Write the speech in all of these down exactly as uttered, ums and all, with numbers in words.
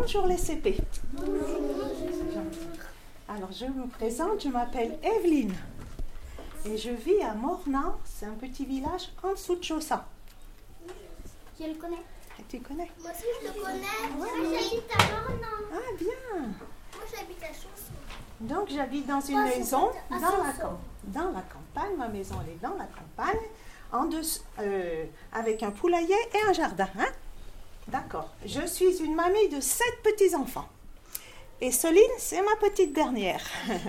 Bonjour les C P. Bonjour. Alors je me présente, je m'appelle Evelyne et je vis à Morna, c'est un petit village en dessous de Chaussin. Je le connais. Et tu connais? Moi aussi je le connais. Ouais. Moi j'habite à Morna. Ah bien. Moi j'habite à Chausson. Donc j'habite dans une Pas maison à dans la, Chausson. dans la campagne, ma maison elle est dans la campagne, en dessous, euh, avec un poulailler et un jardin. Hein? D'accord. Je suis une mamie de sept petits-enfants. Et Soline, c'est ma petite dernière.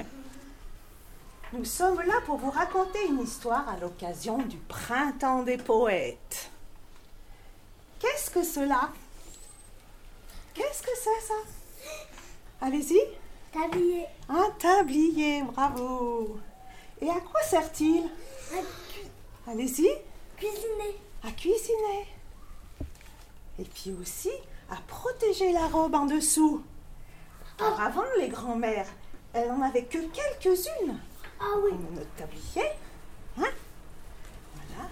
Nous sommes là pour vous raconter une histoire à l'occasion du printemps des poètes. Qu'est-ce que cela? Qu'est-ce que c'est ça? Allez-y. Tablier. Un tablier, bravo. Et à quoi sert-il? À cu- Allez-y. cuisiner. À cuisiner. Et puis aussi à protéger la robe en dessous. Alors avant, les grands-mères, elles n'en avaient que quelques-unes. Ah oui. Comme notre tablier. Hein? Voilà.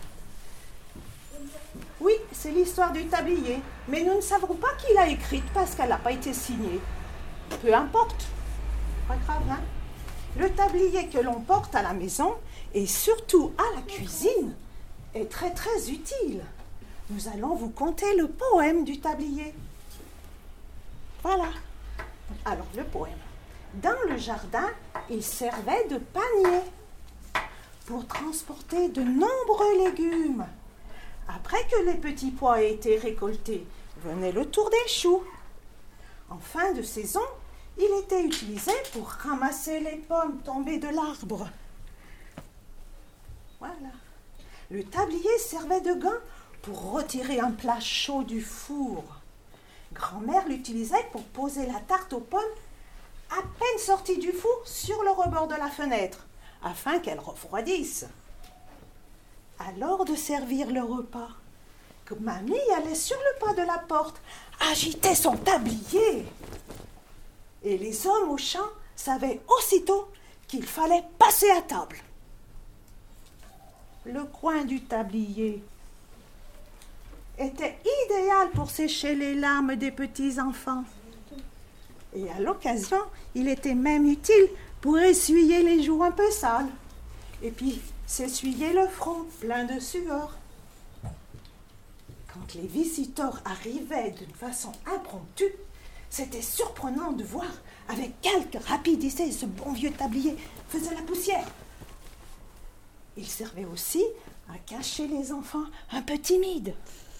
Oui, c'est l'histoire du tablier. Mais nous ne savons pas qui l'a écrite parce qu'elle n'a pas été signée. Peu importe. Pas grave, hein? Le tablier que l'on porte à la maison et surtout à la cuisine est très très utile. Nous allons vous conter le poème du tablier. Voilà. Alors, le poème. Dans le jardin, il servait de panier pour transporter de nombreux légumes. Après que les petits pois aient été récoltés, venait le tour des choux. En fin de saison, il était utilisé pour ramasser les pommes tombées de l'arbre. Voilà. Le tablier servait de gant pour retirer un plat chaud du four. Grand-mère l'utilisait pour poser la tarte aux pommes à peine sortie du four sur le rebord de la fenêtre, afin qu'elle refroidisse. À l'heure de servir le repas, que mamie allait sur le pas de la porte, agitait son tablier. Et les hommes au champ savaient aussitôt qu'il fallait passer à table. Le coin du tablier était idéal pour sécher les larmes des petits-enfants. Et à l'occasion, il était même utile pour essuyer les joues un peu sales. Et puis, s'essuyer le front plein de sueur. Quand les visiteurs arrivaient d'une façon impromptue, c'était surprenant de voir avec quelque rapidité ce bon vieux tablier faisait la poussière. Il servait aussi à cacher les enfants un peu timides.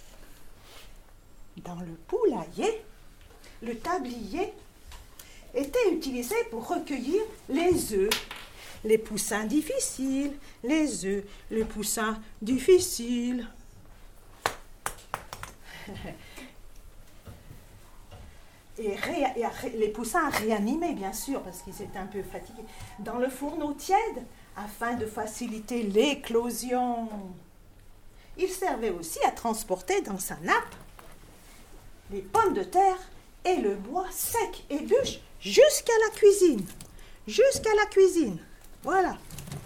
Dans le poulailler, le tablier était utilisé pour recueillir les œufs, les poussins difficiles, les œufs, les poussins difficiles. Et, ré, et ré, les poussins réanimés, bien sûr, parce qu'ils étaient un peu fatigués, dans le fourneau tiède, afin de faciliter l'éclosion. Il servait aussi à transporter dans sa nappe les pommes de terre et le bois sec et bûche jusqu'à la cuisine. Jusqu'à la cuisine. Voilà.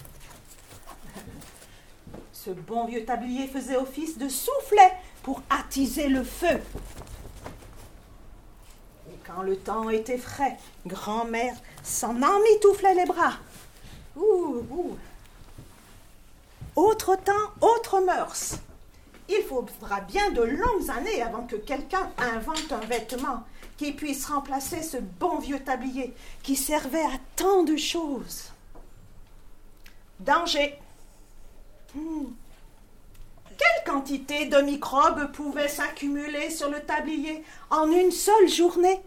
Ce bon vieux tablier faisait office de soufflet pour attiser le feu. Et quand le temps était frais, grand-mère s'en emmitouflait les bras. Ouh, ouh. Autre temps, autre mœurs. Il faudra bien de longues années avant que quelqu'un invente un vêtement qui puisse remplacer ce bon vieux tablier qui servait à tant de choses. Danger. Hmm. Quelle quantité de microbes pouvaient s'accumuler sur le tablier en une seule journée?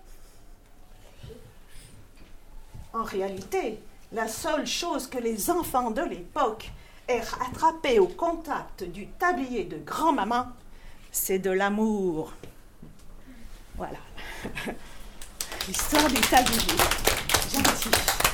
En réalité, la seule chose que les enfants de l'époque aient attrapée au contact du tablier de grand-maman, c'est de l'amour. Voilà. L'histoire du tablier. Gentil.